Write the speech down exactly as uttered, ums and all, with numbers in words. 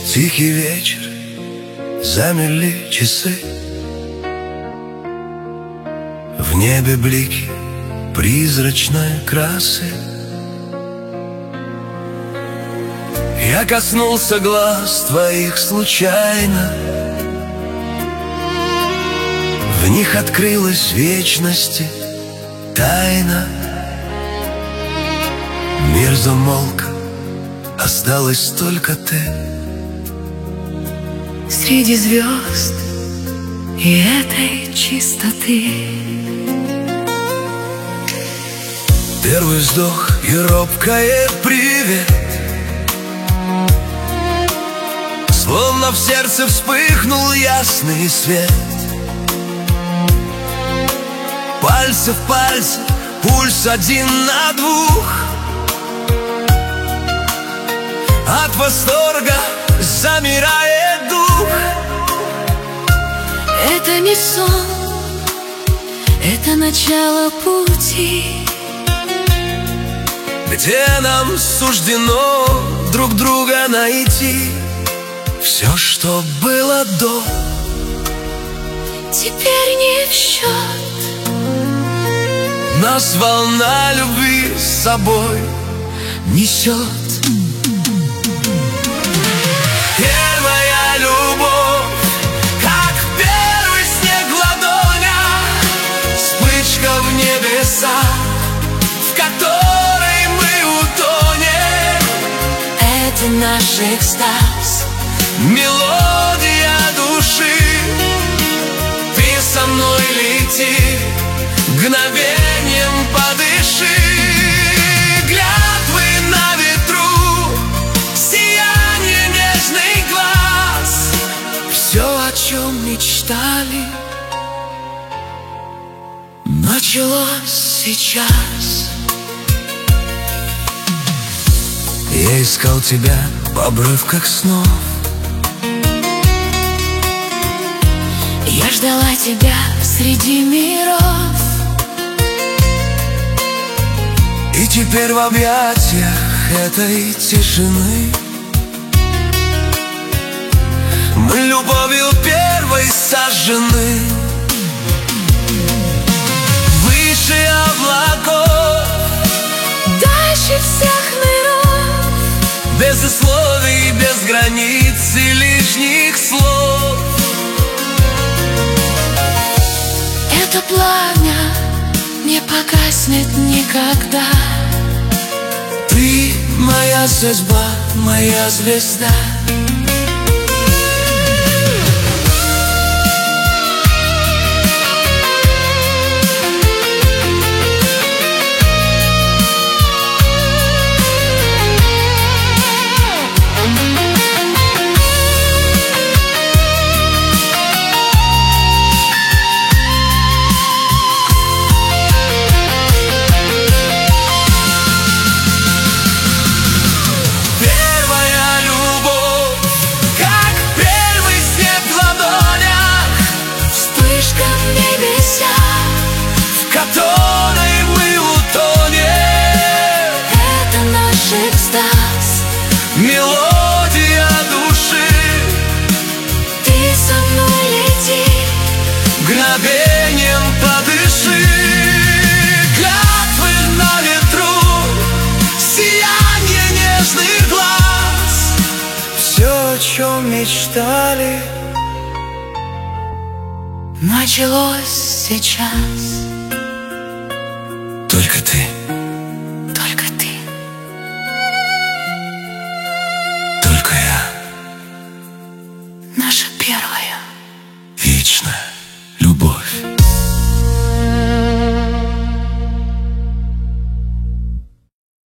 Тихий вечер, замерли часы, в небе блики призрачной красы. Я коснулся глаз твоих случайно, в них открылась вечности тайна. Мир замолк, осталась только ты среди звезд и этой чистоты. Первый вздох и робкое привет, словно в сердце вспыхнул ясный свет. Пальцы в пальцы, пульс один на двух. От восторга замирает дух. Это не сон, это начало пути, где нам суждено друг друга найти. Все, что было до, теперь не в счет. Нас волна любви с собой несет. Первая любовь, как первый снег в ладонях, вспышка в небесах, в которой мы утонем. Это наш экстаз, мелодия души. Ты со мной лети, мгновением подыши. Клятвы на ветру, сияние нежный глаз. Все, о чем мечтали, началось сейчас. Я искал тебя в обрывках снов, я ждала тебя среди миров. И теперь в объятиях этой тишины мы любовью первой сожжены. Выше облаков, дальше всех миров, без условий, без границ и лишних слов. это пламя не погаснет никогда. Ты моя судьба, моя звезда. Мелодия души. Ты со мной лети, мгновением подыши. Клятвы на ветру, сияние нежных глаз. Все, о чем мечтали, началось сейчас. Только ты.